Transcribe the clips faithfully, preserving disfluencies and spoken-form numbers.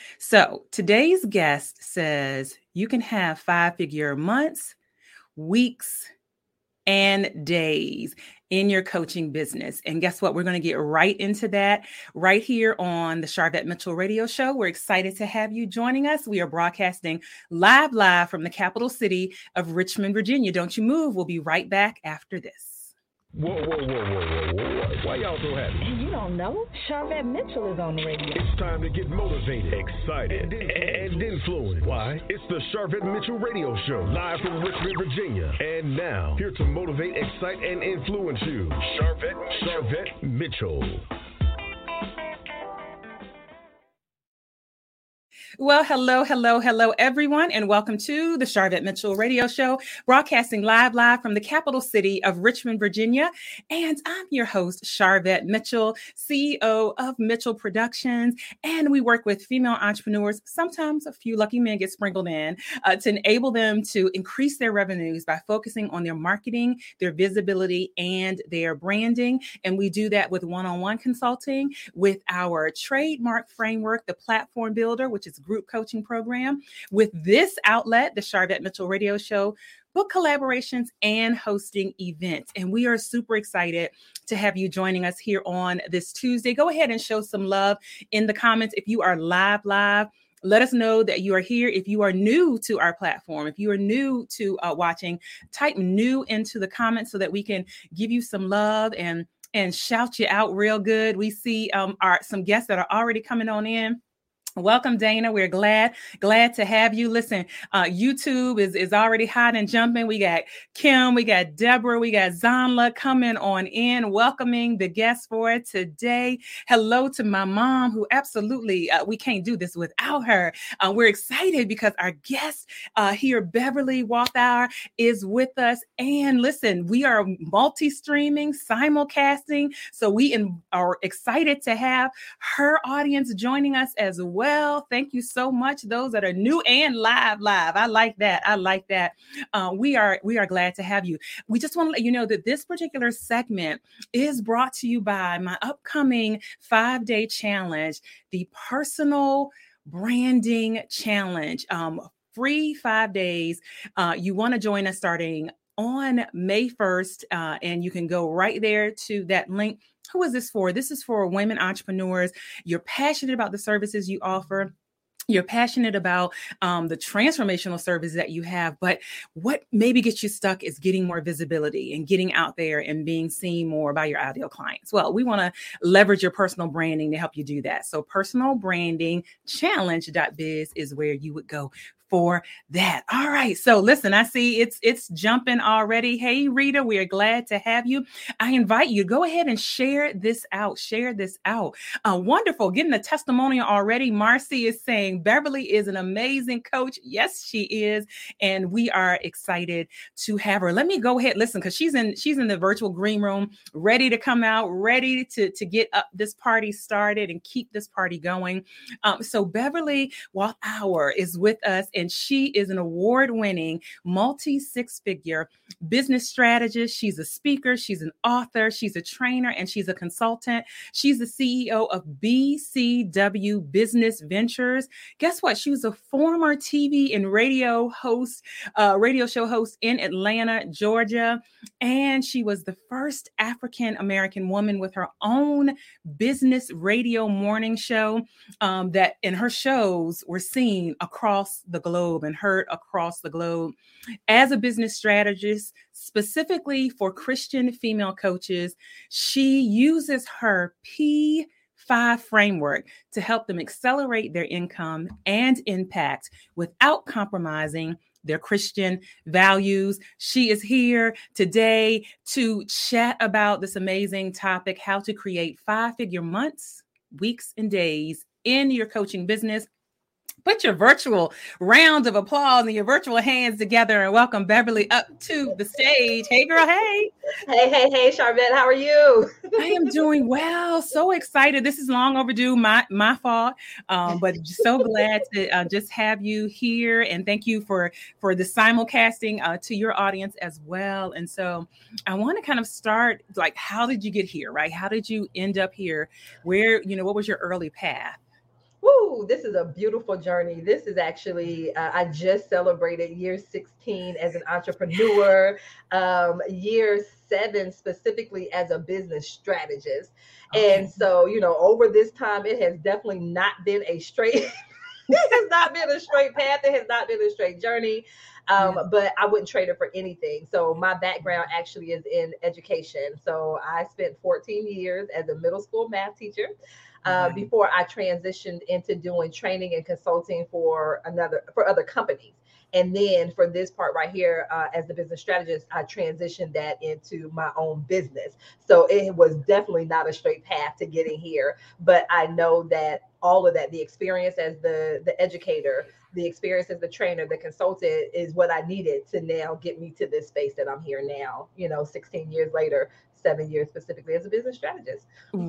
So today's guest says you can have five-figure months, weeks, and days in your coaching business. And guess what? We're going to get right into that right here on the Sharvette Mitchell Radio Show. We're excited to have you joining us. We are broadcasting live, live from the capital city of Richmond, Virginia. Don't you move. We'll be right back after this. Whoa, whoa, whoa, whoa, whoa, whoa. Why y'all so happy? You don't know? Sharvette Mitchell is on the radio. It's time to get motivated, excited, and, and influenced. Why? It's the Sharvette Mitchell Radio Show, live from Richmond, Virginia. And now, here to motivate, excite, and influence you, Sharvette, Sharvette Mitchell. Well, hello, hello, hello, everyone, and welcome to the Sharvette Mitchell Radio Show, broadcasting live, live from the capital city of Richmond, Virginia. And I'm your host, Sharvette Mitchell, C E O of Mitchell Productions. And we work with female entrepreneurs, sometimes a few lucky men get sprinkled in, uh, to enable them to increase their revenues by focusing on their marketing, their visibility, and their branding. And we do that with one-on-one consulting, with our trademark framework, the Platform Builder, which is group coaching program, with this outlet, the Sharvette Mitchell Radio Show, book collaborations, and hosting events. And we are super excited to have you joining us here on this Tuesday. Go ahead and show some love in the comments. If you are live, live, let us know that you are here. If you are new to our platform, if you are new to uh, watching, type new into the comments so that we can give you some love and, and shout you out real good. We see um, our some guests that are already coming on in. Welcome, Dana. We're glad, glad to have you. Listen, uh, YouTube is, is already hot and jumping. We got Kim, we got Deborah, we got Zanla coming on in, welcoming the guests for today. Hello to my mom, who absolutely, uh, we can't do this without her. Uh, we're excited because our guest uh, here, Beverly Walthour, is with us. And listen, we are multi-streaming, simulcasting. So we in, are excited to have her audience joining us as well. Well, thank you so much. Those that are new and live, live. I like that. I like that. Uh, we are we are glad to have you. We just want to let you know that this particular segment is brought to you by my upcoming five-day challenge, the Personal Branding Challenge. Um, free five days. Uh, you want to join us starting on May first, uh, and you can go right there to that link. Who is this for? This is for women entrepreneurs. You're passionate about the services you offer. You're passionate about um, the transformational services that you have, but what maybe gets you stuck is getting more visibility and getting out there and being seen more by your ideal clients. Well, we want to leverage your personal branding to help you do that. So personal branding challenge dot biz is where you would go for that. All right. So listen, I see it's it's jumping already. Hey, Rita, we are glad to have you. I invite you to go ahead and share this out. Share this out. Uh, wonderful. Getting a testimonial already. Marcy is saying Beverly is an amazing coach. Yes, she is. And we are excited to have her. Let me go ahead. Listen, because she's in she's in the virtual green room, ready to come out, ready to, to get up this party started and keep this party going. Um, so Beverly Walthour is with us. And she is an award-winning multi-six-figure business strategist. She's a speaker. She's an author. She's a trainer, and she's a consultant. She's the C E O of B C W Business Ventures. Guess what? She was a former T V and radio host, uh, radio show host in Atlanta, Georgia. And she was the first African-American woman with her own business radio morning show um, that in her shows were seen across the globe and heard across the globe. As a business strategist, specifically for Christian female coaches, she uses her P five framework to help them accelerate their income and impact without compromising their Christian values. She is here today to chat about this amazing topic, how to create five-figure months, weeks, and days in your coaching business. Put your virtual round of applause and your virtual hands together and welcome Beverly up to the stage. Hey, girl. Hey. Hey, hey, hey, Sharvette. How are you? I am doing well. So excited. This is long overdue. My my fault. Um, but so glad to uh, just have you here. And thank you for, for the simulcasting uh, to your audience as well. And so I want to kind of start, like, how did you get here, right? How did you end up here? Where, you know, what was your early path? Woo, Ooh, this is a beautiful journey. This is actually, uh, I just celebrated year sixteen as an entrepreneur, um, year seven specifically as a business strategist. Okay. And so, you know, over this time, it has definitely not been a straight, it has not been a straight path. It has not been a straight journey. Um, yeah. But I wouldn't trade it for anything. So my background actually is in education. So I spent fourteen years as a middle school math teacher. Uh, mm-hmm. Before I transitioned into doing training and consulting for another for other companies. And then for this part right here, uh, as the business strategist, I transitioned that into my own business. So it was definitely not a straight path to getting here. But I know that all of that, the experience as the, the educator, the experience as the trainer, the consultant is what I needed to now get me to this space that I'm here now, you know, sixteen years later, seven years specifically as a business strategist.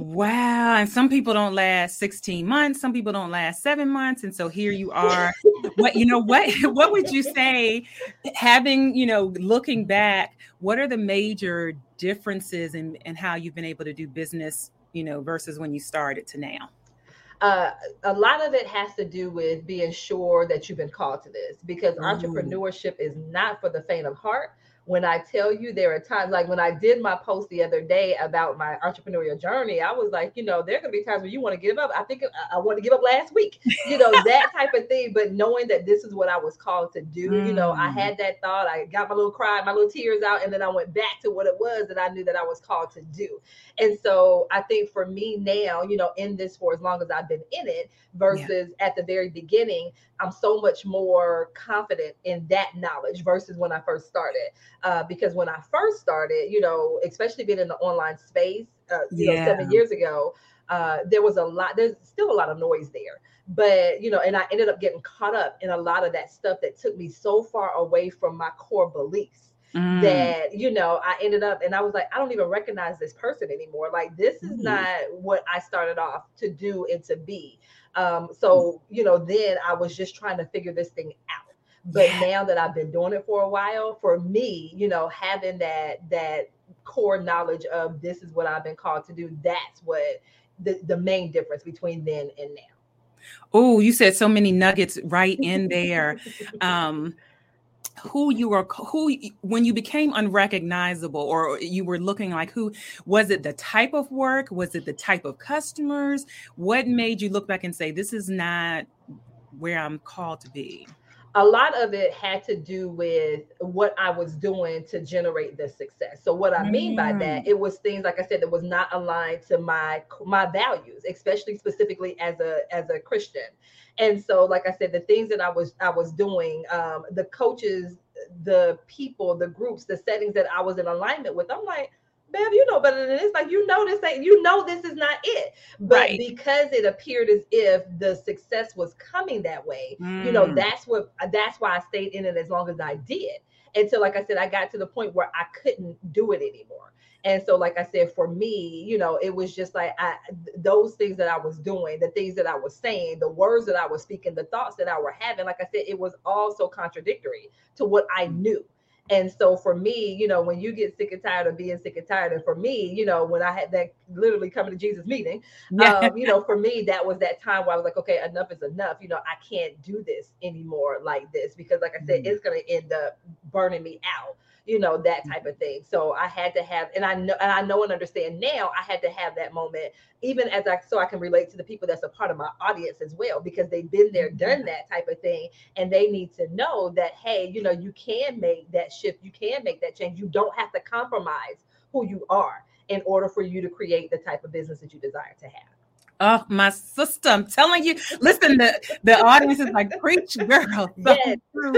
Wow. And some people don't last sixteen months. Some people don't last seven months. And so here you are. What, you know, what, what would you say, having, you know, looking back, what are the major differences in, in how you've been able to do business, you know, versus when you started to now? Uh, a lot of it has to do with being sure that you've been called to this, because Ooh. Entrepreneurship is not for the faint of heart. When I tell you, there are times, like when I did my post the other day about my entrepreneurial journey, I was like, you know, there are going to be times when you want to give up. I think I, I want to give up last week, you know, that type of thing. But knowing that this is what I was called to do, mm. you know, I had that thought, I got my little cry, my little tears out, and then I went back to what it was that I knew that I was called to do. And so I think for me now, you know, in this for as long as I've been in it versus yeah. at the very beginning, I'm so much more confident in that knowledge versus when I first started. Uh, because when I first started, you know, especially being in the online space, uh, you yeah. know, seven years ago, uh, there was a lot, there's still a lot of noise there. But, you know, and I ended up getting caught up in a lot of that stuff that took me so far away from my core beliefs. Mm. That, you know, I ended up and I was like, I don't even recognize this person anymore. Like, this is mm. not what I started off to do and to be. Um, so, you know, then I was just trying to figure this thing out. But yeah. now that I've been doing it for a while, for me, you know, having that that core knowledge of this is what I've been called to do, that's what the, the main difference between then and now. Oh, you said so many nuggets right in there. um, who you were, who, when you became unrecognizable or you were looking like who, was it the type of work? Was it the type of customers? What made you look back and say, this is not where I'm called to be? A lot of it had to do with what I was doing to generate the success. So what I mean by that, it was things, like I said, that was not aligned to my my values, especially specifically as a as a Christian. And so, like I said, the things that I was I was doing, um, the coaches, the people, the groups, the settings that I was in alignment with, I'm like, Bev, you know better than this. Like, you know, this ain't, you know, this is not it. But right. because it appeared as if the success was coming that way, mm. you know, that's what, that's why I stayed in it as long as I did. Until, like I said, I got to the point where I couldn't do it anymore. And so, like I said, for me, you know, it was just like I, those things that I was doing, the things that I was saying, the words that I was speaking, the thoughts that I were having, like I said, it was all so contradictory to what I knew. And so for me, you know, when you get sick and tired of being sick and tired, and for me, you know, when I had that literally coming to Jesus meeting, yeah. um, you know, for me, that was that time where I was like, okay, enough is enough. You know, I can't do this anymore like this, because like I said, mm. it's going to end up burning me out, you know, that type of thing. So I had to have, and I know, and I know and understand now, I had to have that moment, even as I, so I can relate to the people that's a part of my audience as well, because they've been there, done that type of thing. And they need to know that, hey, you know, you can make that shift. You can make that change. You don't have to compromise who you are in order for you to create the type of business that you desire to have. Oh, my sister, I'm telling you, listen, the, the audience is like, preach, girl. Yes.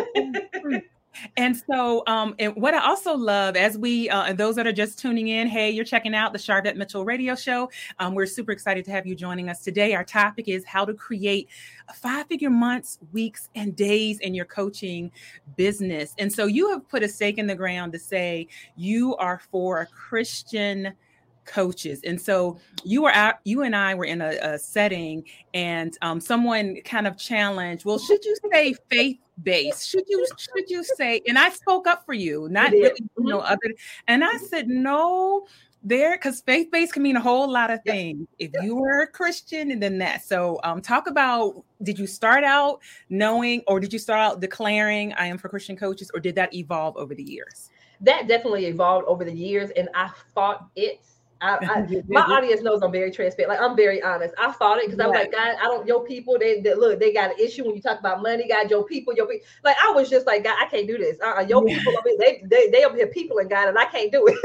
And so, um, and what I also love, as we, uh, and those that are just tuning in, hey, you're checking out the Sharvette Mitchell Radio Show. Um, we're super excited to have you joining us today. Our topic is how to create five-figure months, weeks, and days in your coaching business. And so you have put a stake in the ground to say you are for Christian coaches. And so you were out, you and I were in a, a setting, and um, someone kind of challenged, well, should you say faith-based? Should you, should you say, and I spoke up for you, not really, you know, other, and I said, no, there, because faith-based can mean a whole lot of Yep. things. If Yep. you were a Christian, and then that. So um, talk about, did you start out knowing, or did you start out declaring I am for Christian coaches, or did that evolve over the years? That definitely evolved over the years, and I fought it. I, I, my audience knows I'm very transparent. Like, I'm very honest. I fought it because I was like, God, I don't, your people, they, they look, they got an issue when you talk about money, God, your people, your people. Like, I was just like, God, I can't do this. Uh-uh, your yeah. people, I mean, they, they, they up here people and God, and I can't do it.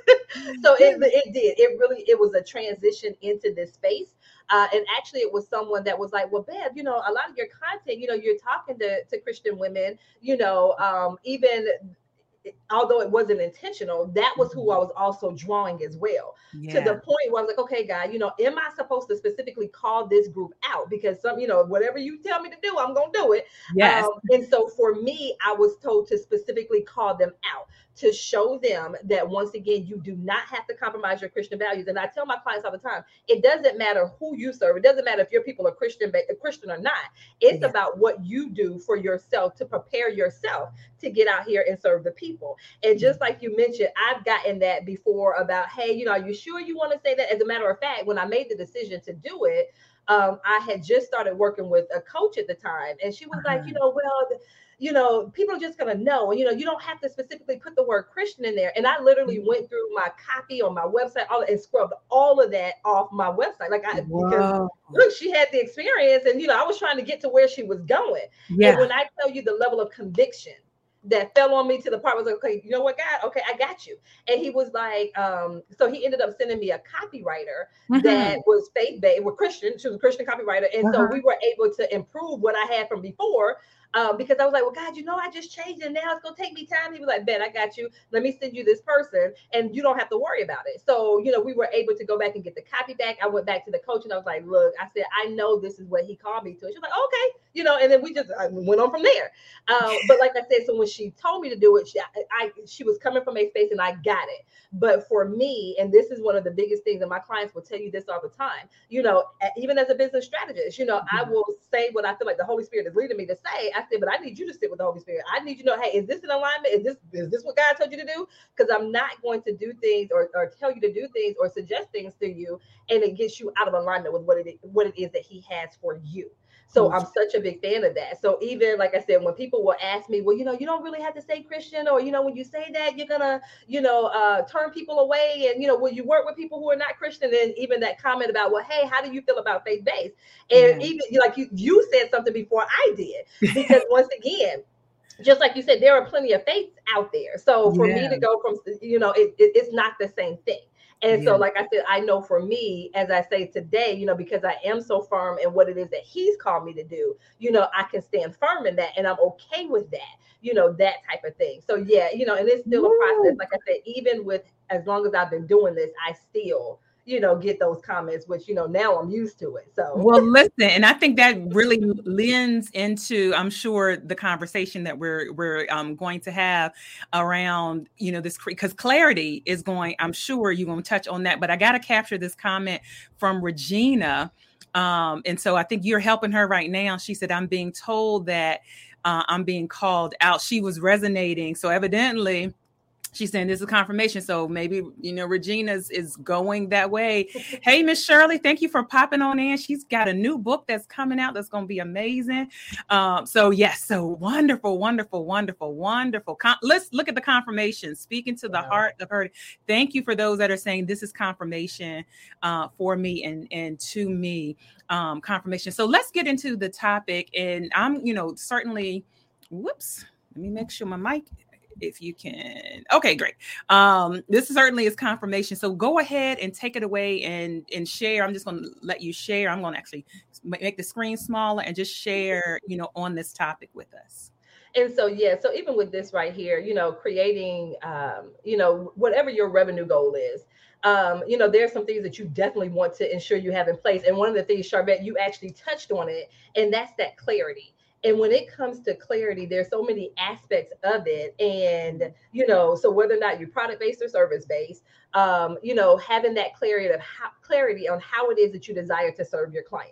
So it, it did. It really, it was a transition into this space. Uh, and actually, it was someone that was like, well, Bev, you know, a lot of your content, you know, you're talking to, to Christian women, you know, um, even although it wasn't intentional, that was who I was also drawing as well. Yeah. To the point where I was like, okay, God, you know, am I supposed to specifically call this group out? Because some, you know, whatever you tell me to do, I'm going to do it. Yes. Um, and so for me, I was told to specifically call them out, to show them that once again, you do not have to compromise your Christian values. And I tell my clients all the time, it doesn't matter who you serve. It doesn't matter if your people are Christian, a Christian or not. It's yeah. about what you do for yourself to prepare yourself to get out here and serve the people. And just like you mentioned, I've gotten that before about, hey, you know, are you sure you want to say that? As a matter of fact, when I made the decision to do it, um, I had just started working with a coach at the time. And she was uh-huh. like, you know, well, the, you know, people are just going to know, you know, you don't have to specifically put the word Christian in there. And I literally mm-hmm. went through my copy on my website all, and scrubbed all of that off my website. Like I, Whoa. because look, she had the experience and, you know, I was trying to get to where she was going. Yeah. And when I tell you the level of conviction that fell on me to the part, I was like, okay, you know what, God? Okay, I got you. And he was like, um, so he ended up sending me a copywriter mm-hmm. that was faith-based, we're Christian. She was a Christian copywriter. And uh-huh. so we were able to improve what I had from before. Um, because I was like, well, God, you know, I just changed it. Now it's going to take me time. He was like, Ben, I got you. Let me send you this person and you don't have to worry about it. So, you know, we were able to go back and get the copy back. I went back to the coach and I was like, look, I said, I know this is what he called me to. And she was like, okay, you know, and then we just I went on from there. Um, but like I said, so when she told me to do it, she, I, I, she was coming from a space and I got it. But for me, and this is one of the biggest things, and my clients will tell you this all the time, you know, even as a business strategist, you know, mm-hmm. I will say what I feel like the Holy Spirit is leading me to say. I said, but I need you to sit with the Holy Spirit. I need you to know, hey, is this in alignment? Is this is this what God told you to do? Because I'm not going to do things or, or tell you to do things or suggest things to you, and it gets you out of alignment with what it what it is that He has for you. So I'm such a big fan of that. So even like I said, when people will ask me, well, you know, you don't really have to say Christian, or, you know, when you say that, you're going to, you know, uh, turn people away. And, you know, will you work with people who are not Christian? And even that comment about, well, hey, how do you feel about faith-based? And yeah. even like you, you said something before I did, because once again, just like you said, there are plenty of faiths out there. So for yeah. me to go from, you know, it, it, it's not the same thing. And yeah. so, like I said, I know for me, as I say today, you know, because I am so firm in what it is that He's called me to do, you know, I can stand firm in that, and I'm okay with that, you know, that type of thing. So, yeah, you know, and it's still Woo. a process. Like I said, even with, as long as I've been doing this, I still, you know, get those comments, which, you know, now I'm used to it. So, well, listen, and I think that really lends into, I'm sure, the conversation that we're we're um, going to have around, you know, this, because clarity is going, I'm sure you're going to touch on that, but I got to capture this comment from Regina. Um, and so I think you're helping her right now. She said, I'm being told that uh, I'm being called out. She was resonating. So evidently, she's saying this is confirmation. So maybe, you know, Regina's is going that way. Hey, Miss Shirley, thank you for popping on in. She's got a new book that's coming out that's going to be amazing. Um, so, yes, so wonderful, wonderful, wonderful, wonderful. Con- Let's look at the confirmation. Speaking to the wow. heart of her. Thank you for those that are saying this is confirmation uh, for me and, and to me, um, confirmation. So let's get into the topic. And I'm, you know, certainly, whoops, let me make sure my mic, if you can. Okay, great. Um, this certainly is confirmation. So go ahead and take it away and, and share. I'm just going to let you share. I'm going to actually make the screen smaller and just share, you know, on this topic with us. And so, yeah, so even with this right here, you know, creating, um, you know, whatever your revenue goal is, um, you know, there's some things that you definitely want to ensure you have in place. And one of the things, Charvette, you actually touched on it, and that's that clarity. And when it comes to clarity, there's so many aspects of it. And, you know, so whether or not you're product-based or service-based, um, you know, having that clarity of how, clarity on how it is that you desire to serve your clients.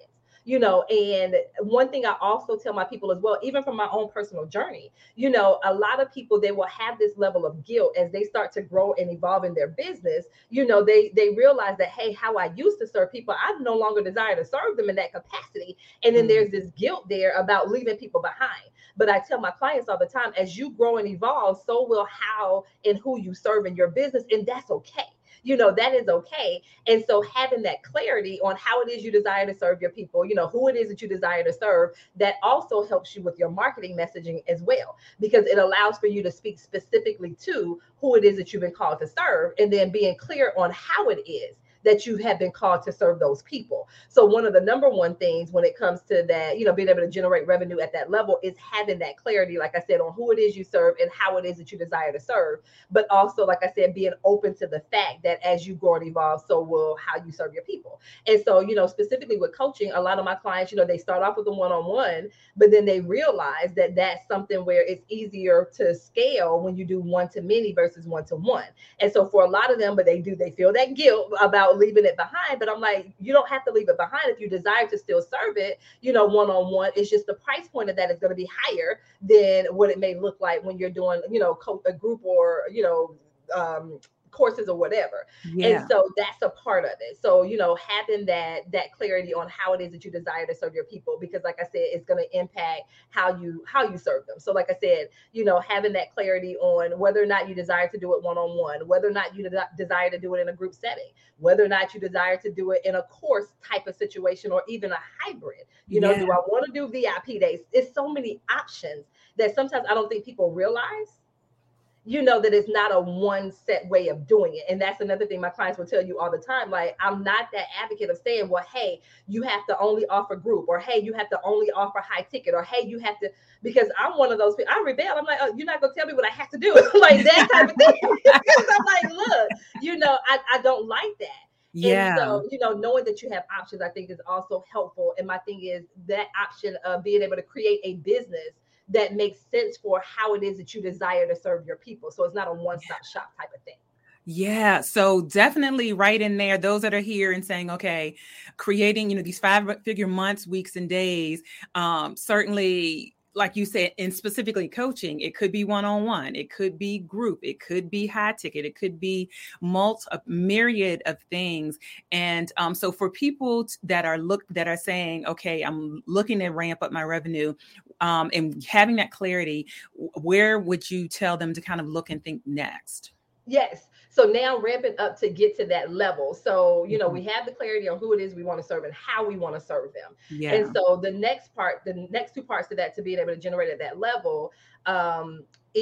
you know. And one thing I also tell my people as well, even from my own personal journey, you know, a lot of people, they will have this level of guilt as they start to grow and evolve in their business. You know, they they realize that, hey, how I used to serve people, I no longer desire to serve them in that capacity. And then mm-hmm. there's this guilt there about leaving people behind. But I tell my clients all the time, as you grow and evolve, so will how and who you serve in your business. And that's okay. You know, that is okay. And so having that clarity on how it is you desire to serve your people, you know, who it is that you desire to serve, that also helps you with your marketing messaging as well, because it allows for you to speak specifically to who it is that you've been called to serve, and then being clear on how it is that you have been called to serve those people. So one of the number one things when it comes to that, you know, being able to generate revenue at that level is having that clarity, like I said, on who it is you serve and how it is that you desire to serve. But also, like I said, being open to the fact that as you grow and evolve, so will how you serve your people. And so, you know, specifically with coaching, a lot of my clients, you know, they start off with a one-on-one, but then they realize that that's something where it's easier to scale when you do one-to-many versus one-to-one. And so for a lot of them, but they do, they feel that guilt about leaving it behind. But I'm like, you don't have to leave it behind if you desire to still serve it, you know, one-on-one. It's just the price point of that is going to be higher than what it may look like when you're doing, you know, co- a group or, you know, um, courses or whatever. Yeah. And so that's a part of it. So, you know, having that that clarity on how it is that you desire to serve your people, because like I said, it's going to impact how you how you serve them. So like I said, you know, having that clarity on whether or not you desire to do it one-on-one, whether or not you de- desire to do it in a group setting, whether or not you desire to do it in a course type of situation, or even a hybrid. You know, yeah. do I want to do V I P days? It's so many options that sometimes I don't think people realize, you know, that it's not a one set way of doing it. And that's another thing my clients will tell you all the time. Like, I'm not that advocate of saying, well, hey, you have to only offer group, or hey, you have to only offer high ticket, or hey, you have to, because I'm one of those people, I rebel. I'm like, oh, you're not going to tell me what I have to do. Like that type of thing. Because I'm like, look, you know, I, I don't like that. Yeah. And so, you know, knowing that you have options, I think is also helpful. And my thing is that option of being able to create a business that makes sense for how it is that you desire to serve your people. So it's not a one-stop shop type of thing. Yeah. So definitely right in there, those that are here and saying, okay, creating, you know, these five figure months, weeks, and days, um, certainly, like you said, and specifically coaching, it could be one-on-one, it could be group, it could be high ticket, it could be multi, a myriad of things. And um, so for people that are look that are saying, okay, I'm looking to ramp up my revenue, um, and having that clarity, where would you tell them to kind of look and think next? Yes. So now ramping up to get to that level. So, you know, we have the clarity on who it is we want to serve and how we want to serve them. Yeah. And so the next part, the next two parts to that, to being able to generate at that level, um,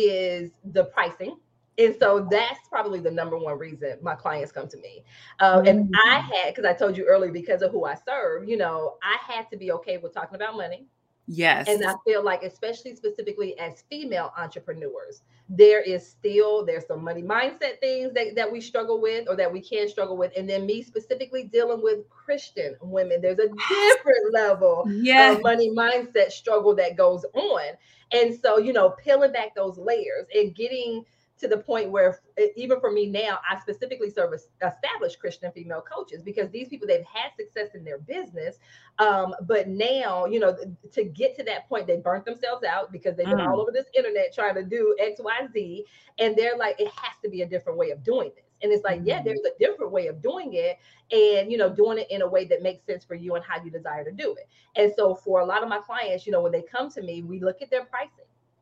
is the pricing. And so that's probably the number one reason my clients come to me. Um, mm-hmm. And I had, because I told you earlier, because of who I serve, you know, I had to be okay with talking about money. Yes. And I feel like, especially specifically as female entrepreneurs, there is still, there's some money mindset things that, that we struggle with, or that we can struggle with. And then me specifically dealing with Christian women, there's a different level yes. of money mindset struggle that goes on. And so, you know, peeling back those layers and getting to the point where, even for me now, I specifically serve established Christian female coaches, because these people, they've had success in their business. Um, but now, you know, to get to that point, they burnt themselves out because they've been mm. all over this internet trying to do X, Y, Z. And they're like, it has to be a different way of doing this. And it's like, mm. yeah, there's a different way of doing it. And, you know, doing it in a way that makes sense for you and how you desire to do it. And so for a lot of my clients, you know, when they come to me, we look at their pricing.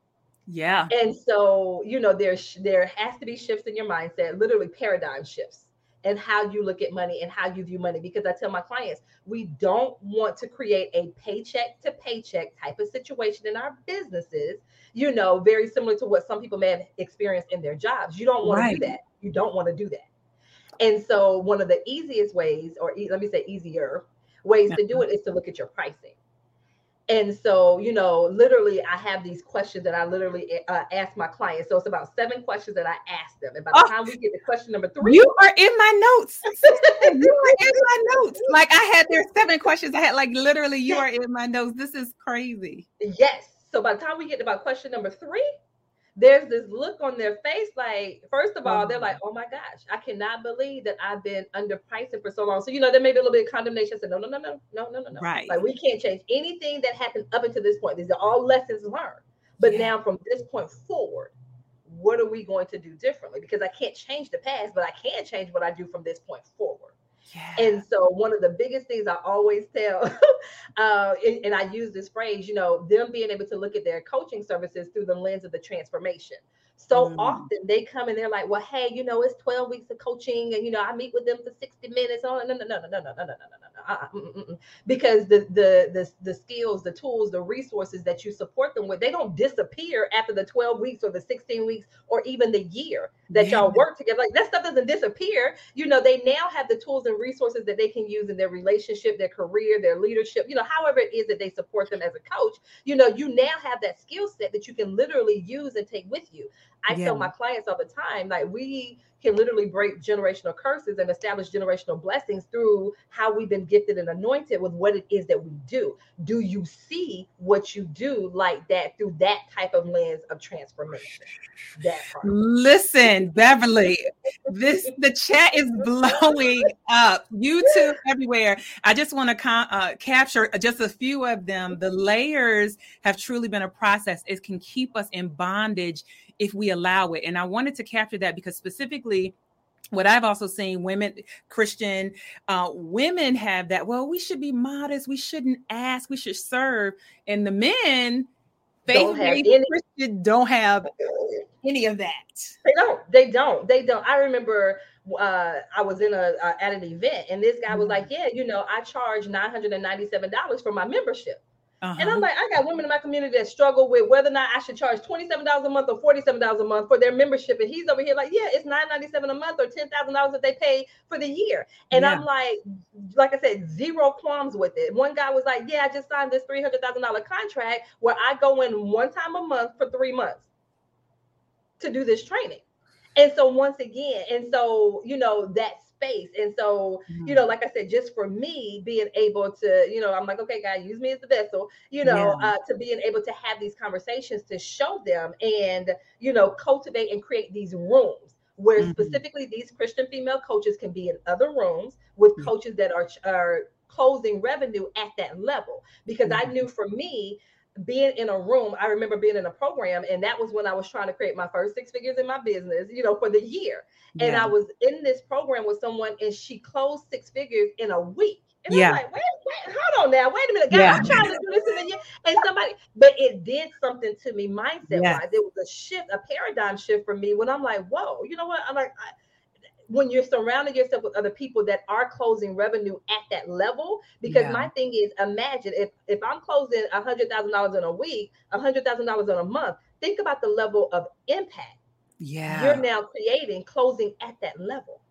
Yeah. And so, you know, there's, there has to be shifts in your mindset, literally paradigm shifts, and how you look at money and how you view money. Because I tell my clients, we don't want to create a paycheck to paycheck type of situation in our businesses, you know, very similar to what some people may have experienced in their jobs. You don't want right. to do that. You don't want to do that. And so one of the easiest ways, or e- let me say easier ways to do it, is to look at your pricing. And so, you know, literally, I have these questions that I literally uh, ask my clients. So it's about seven questions that I ask them. And by the oh, time we get to question number three, you are in my notes. You are in my notes. Like I had, there's seven questions. I had like literally, you yes. are in my notes. This is crazy. Yes. So by the time we get to about question number three, there's this look on their face, like, first of all, they're like, oh my gosh, I cannot believe that I've been underpricing for so long. So, you know, there may be a little bit of condemnation. I said, no, no, no, no, no, no, no, no. Right. Like, we can't change anything that happened up until this point. These are all lessons learned. But yeah. now from this point forward, what are we going to do differently? Because I can't change the past, but I can change what I do from this point forward. Yeah. And so one of the biggest things I always tell, uh, and, and I use this phrase, you know, them being able to look at their coaching services through the lens of the transformation. So mm. often they come and they're like, well, hey, you know, it's twelve weeks of coaching and, you know, I meet with them for sixty minutes. Oh, no, no, no, no, no, no, no, no, no, no, no. Uh, mm, mm, mm. Because the, the, the, the skills, the tools, the resources that you support them with, they don't disappear after the twelve weeks or the sixteen weeks or even the year that yeah. y'all work together. Like, that stuff doesn't disappear. You know, they now have the tools and resources that they can use in their relationship, their career, their leadership, you know, however it is that they support them as a coach. You know, you now have that skill set that you can literally use and take with you. I yeah. tell my clients all the time, like, we can literally break generational curses and establish generational blessings through how we've been gifted and anointed with what it is that we do. Do you see what you do like that through that type of lens of transformation? That part. Listen, Beverly, this the chat is blowing up. YouTube everywhere. I just want to con- uh, capture just a few of them. The layers have truly been a process. It can keep us in bondage if we allow it. And I wanted to capture that because specifically what I've also seen women, Christian uh, women have that, well, we should be modest. We shouldn't ask. We should serve. And the men, don't have any, Christian, don't have any of that. They don't. They don't. They don't. I remember uh, I was in a uh, at an event and this guy was like, yeah, you know, I charge nine hundred ninety-seven dollars for my membership. Uh-huh. And I'm like, I got women in my community that struggle with whether or not I should charge twenty-seven dollars a month or forty-seven dollars a month for their membership. And he's over here like, yeah, it's nine ninety-seven a month or ten thousand dollars that they pay for the year. And yeah. I'm like, like I said, zero qualms with it. One guy was like, yeah, I just signed this three hundred thousand dollars contract where I go in one time a month for three months to do this training. And so once again, and so, you know, that's space. And so, mm-hmm. you know, like I said, just for me being able to, you know, I'm like, okay, God, use me as the vessel, you know, yeah. uh, to being able to have these conversations to show them and, you know, cultivate and create these rooms where mm-hmm. specifically these Christian female coaches can be in other rooms with mm-hmm. coaches that are, are closing revenue at that level. Because mm-hmm. I knew for me, being in a room, I remember being in a program, and that was when I was trying to create my first six figures in my business, you know, for the year. Yeah. And I was in this program with someone, and she closed six figures in a week. And yeah. I'm like, wait, wait, hold on now, wait a minute, God, yeah. I'm trying to do this in a year. And somebody, but it did something to me mindset wise. It was a shift, a paradigm shift for me when I'm like, whoa, you know what? I'm like, I, when you're surrounding yourself with other people that are closing revenue at that level, because yeah. my thing is, imagine if, if I'm closing a hundred thousand dollars in a week, a hundred thousand dollars in a month, think about the level of impact. Yeah. You're now creating, closing at that level.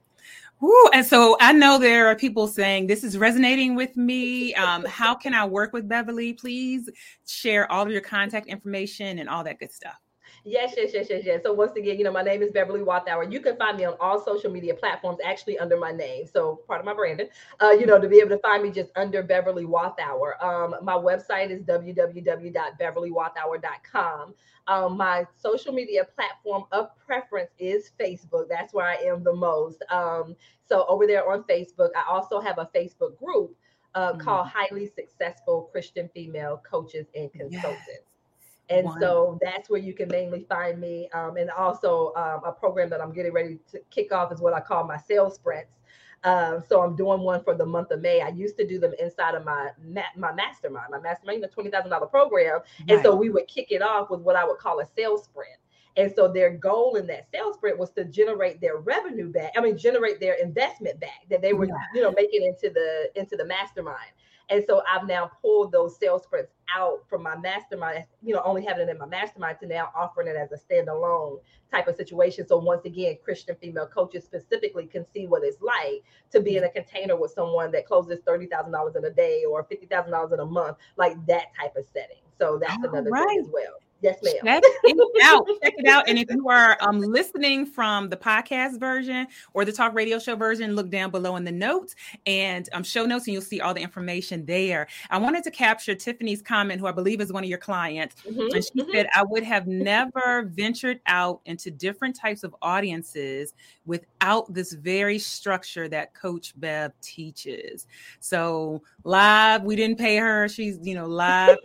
Ooh, and so I know there are people saying this is resonating with me. Um, how can I work with Beverly? Please share all of your contact information and all that good stuff. Yes, yes, yes, yes, yes. So once again, you know, my name is Beverly Wathour. You can find me on all social media platforms, actually under my name. So part of my branding, uh, you know, to be able to find me just under Beverly Wathour. Um, my website is w w w dot beverly wathour dot com. Um, my social media platform of preference is Facebook. That's where I am the most. Um, so over there on Facebook, I also have a Facebook group uh, mm-hmm. called Highly Successful Christian Female Coaches and Consultants. Yes. And One. So that's where you can mainly find me. Um, and also um, a program that I'm getting ready to kick off is what I call my sales sprints. Um, so I'm doing one for the month of May. I used to do them inside of my my mastermind, my mastermind, a twenty thousand dollars program. Right. And so we would kick it off with what I would call a sales sprint. And so their goal in that sales sprint was to generate their revenue back. I mean, generate their investment back that they were, yeah. you know, making into the into the mastermind. And so I've now pulled those sales sprints out from my mastermind, you know, only having it in my mastermind to now offering it as a standalone type of situation. So once again, Christian female coaches specifically can see what it's like to be in a container with someone that closes thirty thousand dollars in a day or fifty thousand dollars in a month, like that type of setting. So that's All another right. thing as well. Yes, ma'am. Check it out. Check it out. And if you are um, listening from the podcast version or the talk radio show version, look down below in the notes and um, show notes, and you'll see all the information there. I wanted to capture Tiffany's comment, who I believe is one of your clients. Mm-hmm, and she mm-hmm. said, I would have never ventured out into different types of audiences without this very structure that Coach Bev teaches. So live, we didn't pay her. She's, you know, live.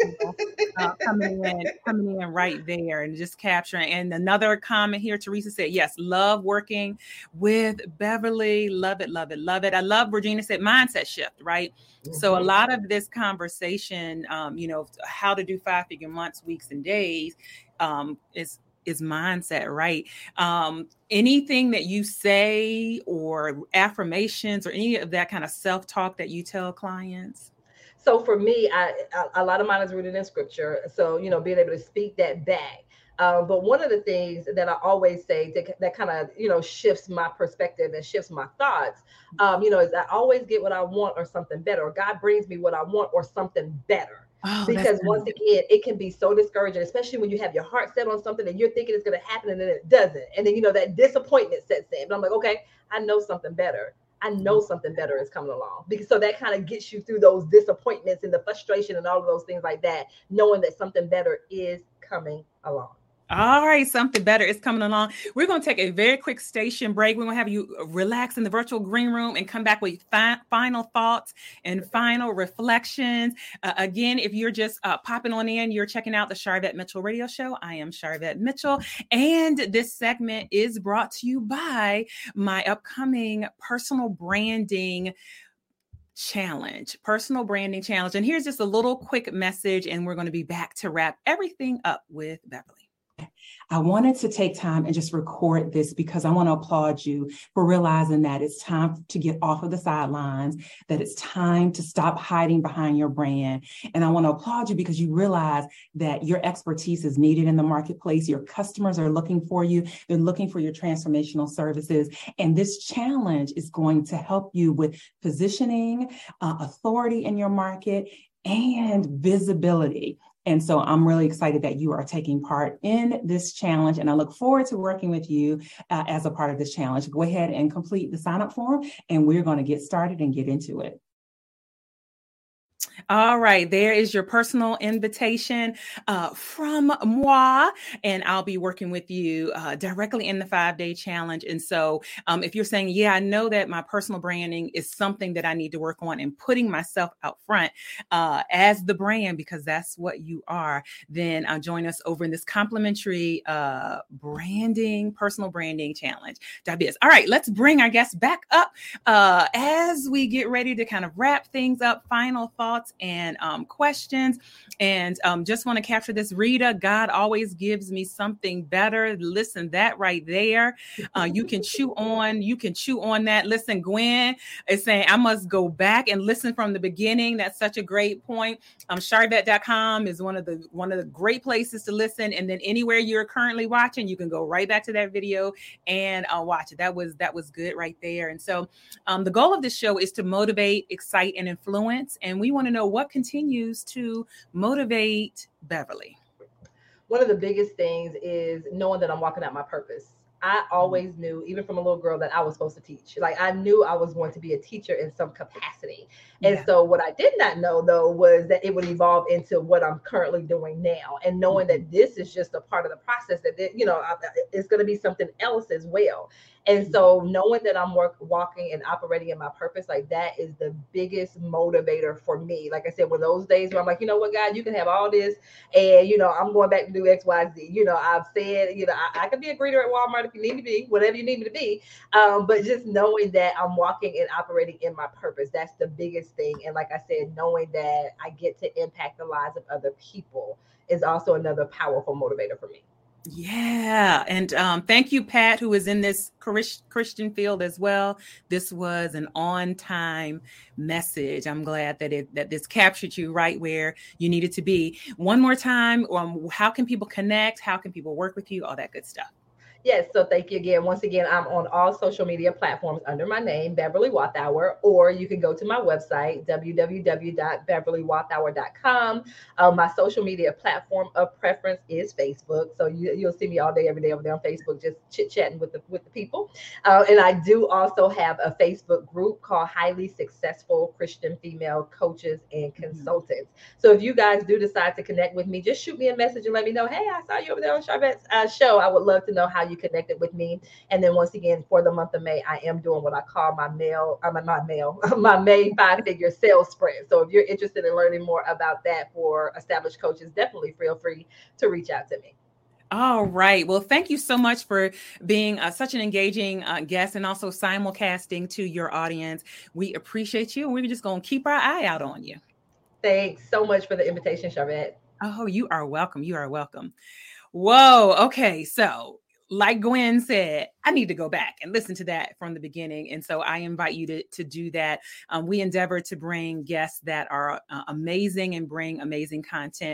Uh, coming in, coming in right there and just capturing. And another comment here, Teresa said, yes, love working with Beverly. Love it, love it, love it. I love Regina said mindset shift, right? Mm-hmm. So a lot of this conversation, um, you know, how to do five figure months, weeks, and days um, is is mindset, right? Um, anything that you say or affirmations or any of that kind of self-talk that you tell clients? So for me, I, a lot of mine is rooted in scripture. So, you know, being able to speak that back. Um, but one of the things that I always say that, that kind of, you know, shifts my perspective and shifts my thoughts, um, you know, is I always get what I want or something better, or God brings me what I want or something better. Oh, because once again, it can be so discouraging, especially when you have your heart set on something and you're thinking it's going to happen and then it doesn't. And then, you know, that disappointment sets in. But I'm like, okay, I know something better. I know something better is coming along, because so that kind of gets you through those disappointments and the frustration and all of those things like that, knowing that something better is coming along. All right, something better is coming along. We're going to take a very quick station break. We're going to have you relax in the virtual green room and come back with fi- final thoughts and final reflections. Uh, again, if you're just uh, popping on in, you're checking out the Sharvette Mitchell Radio Show. I am Sharvette Mitchell, and this segment is brought to you by my upcoming personal branding challenge, personal branding challenge. And here's just a little quick message, and we're going to be back to wrap everything up with Beverly. I wanted to take time and just record this because I want to applaud you for realizing that it's time to get off of the sidelines, that it's time to stop hiding behind your brand. And I want to applaud you because you realize that your expertise is needed in the marketplace. Your customers are looking for you. They're looking for your transformational services. And this challenge is going to help you with positioning, uh, authority in your market, and visibility. And so I'm really excited that you are taking part in this challenge, and I look forward to working with you uh, as a part of this challenge. Go ahead and complete the sign-up form, and we're going to get started and get into it. All right, there is your personal invitation uh, from moi, and I'll be working with you uh, directly in the five-day challenge. And so um, if you're saying, yeah, I know that my personal branding is something that I need to work on, and putting myself out front uh, as the brand, because that's what you are, then uh, join us over in this complimentary uh, branding, personal branding challenge. Biz. All right, let's bring our guests back up uh, as we get ready to kind of wrap things up, final thoughts and um, questions. And um, just want to capture this. Rita, God always gives me something better. Listen, that right there. Uh, you can chew on, you can chew on that. Listen, Gwen is saying, I must go back and listen from the beginning. That's such a great point. Um, Sharvette dot com is one of the one of the great places to listen. And then anywhere you're currently watching, you can go right back to that video and uh, watch it. That was that was good right there. And so um, the goal of this show is to motivate, excite, and influence. And we want to know what continues to motivate Beverly. One of the biggest things is knowing that I'm walking out my purpose. I always knew, even from a little girl, that I was supposed to teach. Like, I knew I was going to be a teacher in some capacity. And yeah. so what I did not know, though, was that it would evolve into what I'm currently doing now. And knowing mm-hmm. that this is just a part of the process, that, it, you know, it's going to be something else as well. And so knowing that I'm work, walking and operating in my purpose, like, that is the biggest motivator for me. Like I said, when those days where I'm like, you know what, God, you can have all this, and, you know, I'm going back to do X, Y, Z. You know, I've said, you know, I, I can be a greeter at Walmart if you need me to be, whatever you need me to be. Um, but just knowing that I'm walking and operating in my purpose, that's the biggest thing. And like I said, knowing that I get to impact the lives of other people is also another powerful motivator for me. Yeah. And um, thank you, Pat, who is in this Christian field as well. This was an on-time message. I'm glad that it that this captured you right where you needed to be. One more time, um, how can people connect? How can people work with you? All that good stuff. Yes, so thank you again. Once again, I'm on all social media platforms under my name, Beverly Wathour, or you can go to my website, w w w dot beverly wathour dot com. Uh, my social media platform of preference is Facebook. So you, you'll see me all day, every day over there on Facebook, just chit-chatting with the, with the people. Uh, and I do also have a Facebook group called Highly Successful Christian Female Coaches and Consultants. Mm-hmm. So if you guys do decide to connect with me, just shoot me a message and let me know, hey, I saw you over there on Charvette's uh, show. I would love to know how you connected with me. And then once again, for the month of May, I am doing what I call my mail, I'm uh, my mail, my May five-figure sales sprint. So if you're interested in learning more about that for established coaches, definitely feel free to reach out to me. All right. Well, thank you so much for being uh, such an engaging uh, guest and also simulcasting to your audience. We appreciate you, and we're just going to keep our eye out on you. Thanks so much for the invitation, Charvette. Oh, you are welcome. You are welcome. Whoa. Okay. So like Gwen said, I need to go back and listen to that from the beginning. And so I invite you to, to do that. Um, we endeavor to bring guests that are uh, amazing and bring amazing content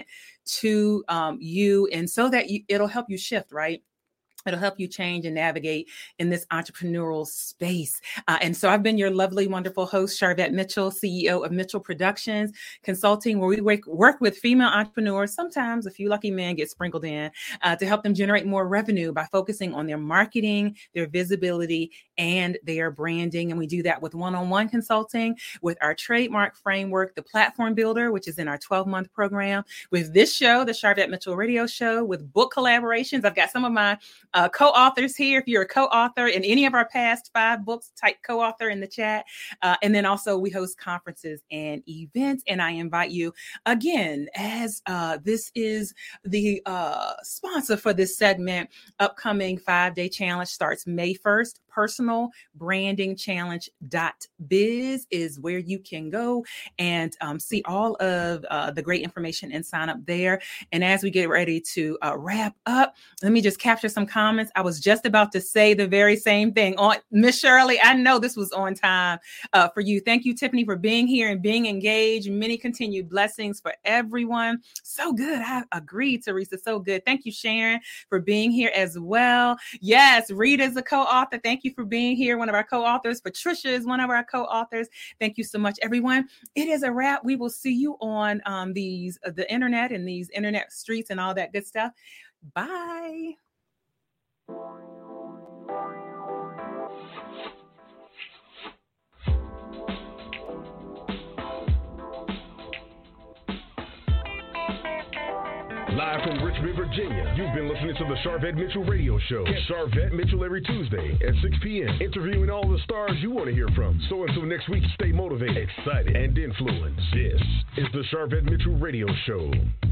to um, you. And so that you, it'll help you shift, right? It'll help you change and navigate in this entrepreneurial space. Uh, and so I've been your lovely, wonderful host, Charvette Mitchell, C E O of Mitchell Productions Consulting, where we work, work with female entrepreneurs. Sometimes a few lucky men get sprinkled in uh, to help them generate more revenue by focusing on their marketing, their visibility, and their branding. And we do that with one-on-one consulting, with our trademark framework, the Platform Builder, which is in our twelve-month program, with this show, the Charvette Mitchell Radio Show, with book collaborations. I've got some of my Uh, co-authors here. If you're a co-author in any of our past five books, type co-author in the chat. Uh, and then also we host conferences and events. And I invite you again, as uh, this is the uh, sponsor for this segment, upcoming five-day challenge starts May first. Personal Branding Challenge dot biz is where you can go and um, see all of uh, the great information and sign up there. And as we get ready to uh, wrap up, let me just capture some comments. I was just about to say the very same thing. On Miss Shirley, I know this was on time uh, for you. Thank you, Tiffany, for being here and being engaged. Many continued blessings for everyone. So good. I agree, Teresa. So good. Thank you, Sharon, for being here as well. Yes, Rita's a co-author. Thank you for being here. One of our co-authors. Patricia is one of our co-authors. Thank you so much, everyone. It is a wrap. We will see you on um, these uh, the internet and these internet streets and all that good stuff. Bye. Live from Richmond, Virginia, you've been listening to the Charvette Mitchell Radio Show. Catch Charvette Mitchell every Tuesday at six p.m. interviewing all the stars you want to hear from. So until next week, stay motivated, excited, and influenced. This is the Charvette Mitchell Radio Show.